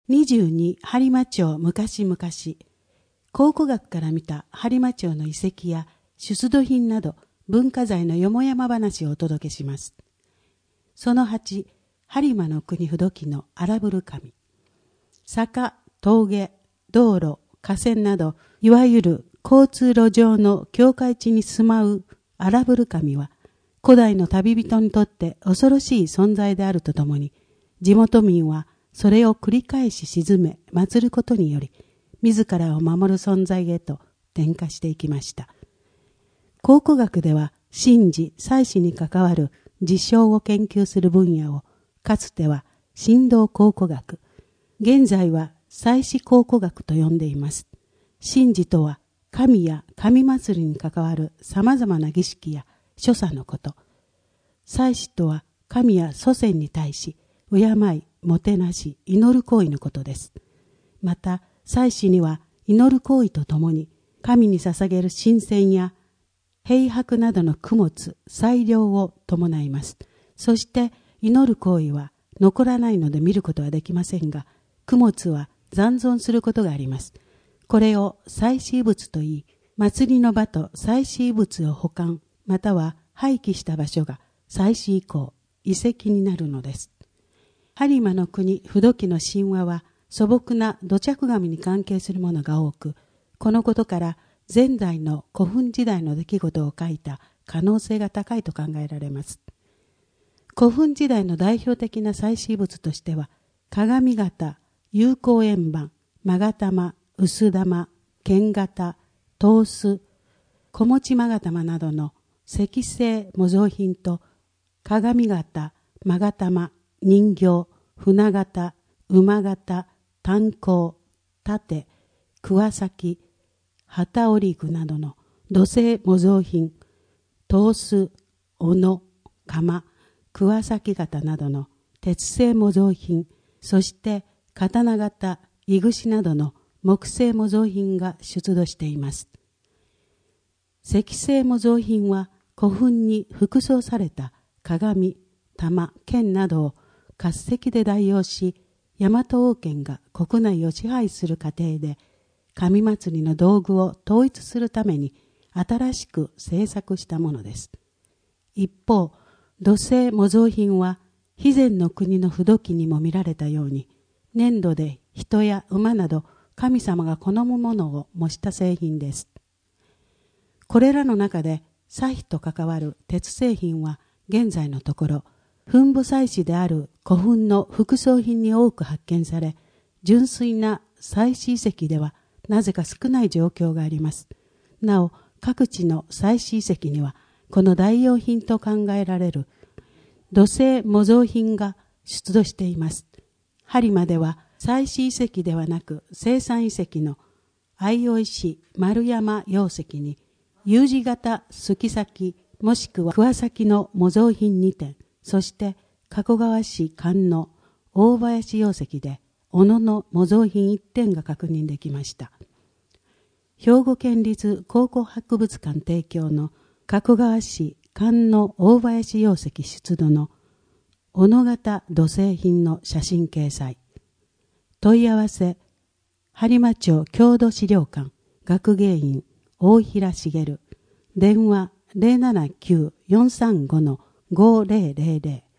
22播磨町昔々。考古学から見た播磨町の遺跡や出土品など文化財のよもやま話をお届けします。その8、播磨の国不土記の荒ぶる神。坂、峠、道路、河川など、いわゆる交通路上の境界地に住まう荒ぶる神は、古代の旅人にとって恐ろしい存在であるとともに、地元民はそれを繰り返し鎮め、祀ることにより、自らを守る存在へと転化していきました。考古学では、神事、祭祀に関わる事象を研究する分野を、かつては神道考古学、現在は祭祀考古学と呼んでいます。神事とは、神や神祭りに関わる様々な儀式や所作のこと。祭祀とは、神や祖先に対し、敬い、もてなし、祈る行為のことです。また、祭祀には祈る行為とともに、神に捧げる神饌や幣箔などの供物、祭料を伴います。そして、祈る行為は残らないので見ることはできませんが、供物は残存することがあります。これを祭祀物といい、祭りの場と祭祀物を保管、または廃棄した場所が祭祀以降、遺跡になるのです。播磨の国不土記の神話は素朴な土着神に関係するものが多く、このことから前代の古墳時代の出来事を書いた可能性が高いと考えられます。古墳時代の代表的な祭祀物としては、鏡型、有効円盤、勾玉、薄玉、剣型、刀子、小持勾玉などの石製模造品と、鏡型、勾玉、人形、船型、馬型、炭鉱、盾、桑先、機織具などの土製模造品、刀子、斧、鎌、桑先型などの鉄製模造品、そして刀型、いぐしなどの木製模造品が出土しています。石製模造品は古墳に副葬された鏡、玉、剣などを滑石で代用し、大和王権が国内を支配する過程で、神祭りの道具を統一するために新しく製作したものです。一方、土製模造品は、肥前の国の不土記にも見られたように、粘土で人や馬など神様が好むものを模した製品です。これらの中で、祭祀と関わる鉄製品は、現在のところ、墳部祭祀である古墳の副葬品に多く発見され、純粋な祭祀遺跡ではなぜか少ない状況があります。なお、各地の祭祀遺跡には、この代用品と考えられる土製模造品が出土しています。播磨では祭祀遺跡ではなく生産遺跡の相生市丸山溶石に U 字型すき先もしくは桑先の模造品2点、そして加古川市菅野大林溶石で小野の模造品1点が確認できました。兵庫県立考古博物館提供の加古川市菅野大林溶石出土の小野型土製品の写真掲載。問い合わせ、播磨町郷土資料館学芸員大平茂、電話 079-435-5000